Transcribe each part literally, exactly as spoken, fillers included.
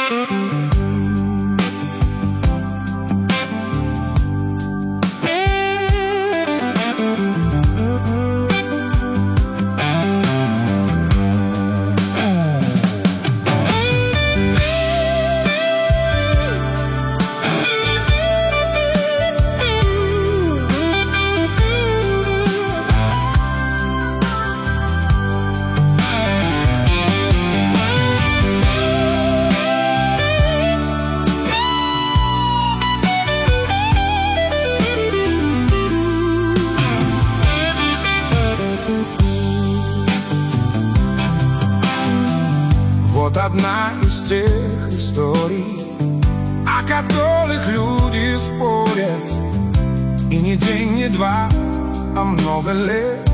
Вот одна из тех историй, о которых люди спорят, и не день, не два, а много лет.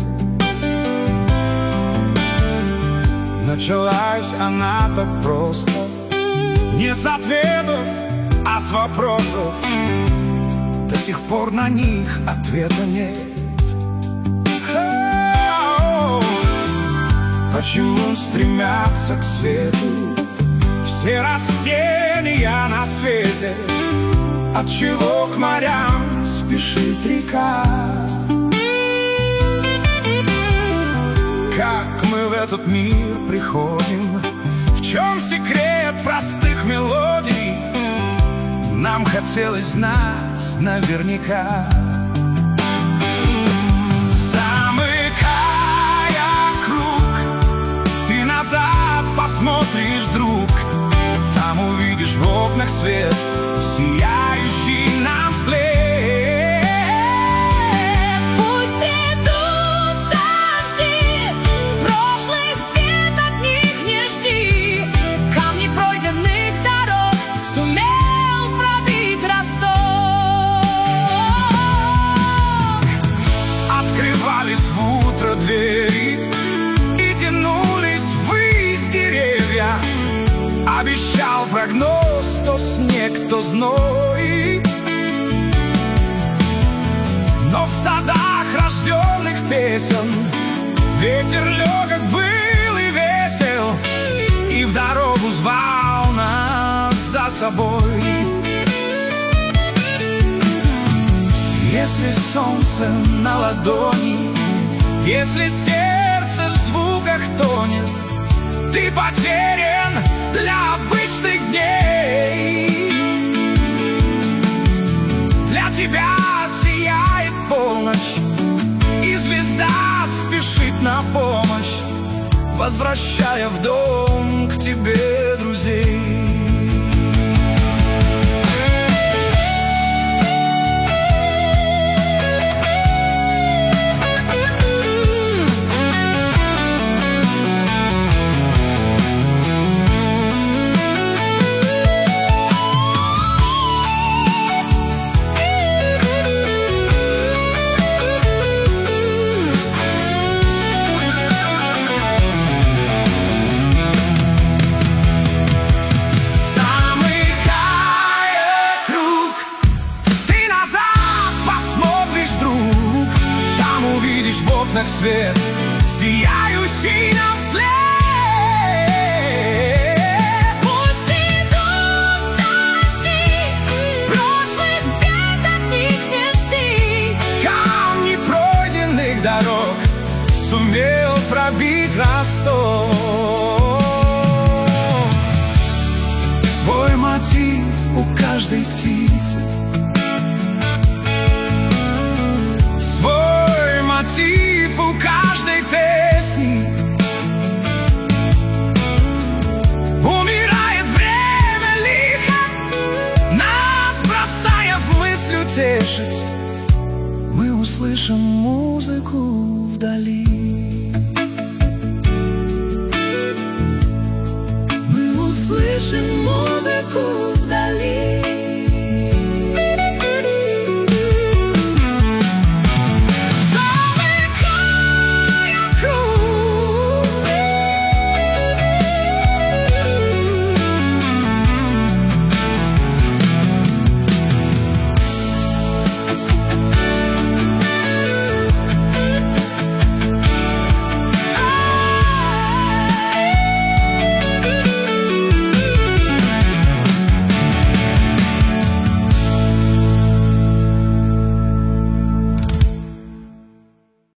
Началась она так просто, не с ответов, а с вопросов. До сих пор на них ответа нет. Почему стремятся к свету все растения на свете? Отчего к морям спешит река? Как мы в этот мир приходим? В чем секрет простых мелодий? Нам хотелось знать наверняка. Посмотришь, друг, там увидишь в окнах свет, сияющий нам вслед. Пусть идут дожди, прошлых бед от них не жди. Камни пройденных дорог сумел пробить росток. Открывались в утро двери, обещал прогноз, то снег, то зной. Но в садах рожденных песен ветер легок был и весел, и в дорогу звал нас за собой. Если солнце на ладони, если сердце в звуках тонет, ты потерян для обычных дней. Для тебя сияет полночь, и звезда спешит на помощь, возвращая в дом к тебе друзей. Свет, сияющий нам вслед. Пусть идут дожди, прошлых бед от них не жди. Камни пройденных дорог сумел пробить росток. Свой мотив у каждой птицы, свой мотив у каждой песни. Умирает время лихо, нас бросая в мысль утешить. Мы услышим музыку вдали. Мы услышим музыку